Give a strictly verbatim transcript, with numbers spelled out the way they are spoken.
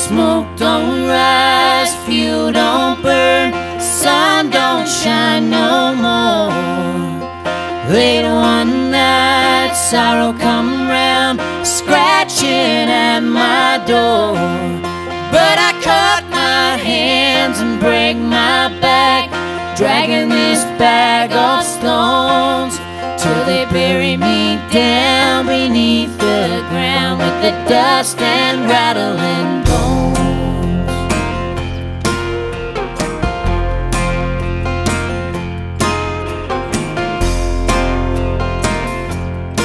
Smoke don't rise, fuel don't burn, sun don't shine no more. Late one night, sorrow come round, scratching at my door. But I cut my hands and break my back, dragging this bag of stones, till they bury me down beneath the ground with the dust and rattling